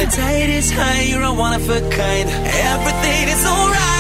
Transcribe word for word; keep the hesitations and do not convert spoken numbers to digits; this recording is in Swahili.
tide is high, you're a one of a kind. Everything is alright.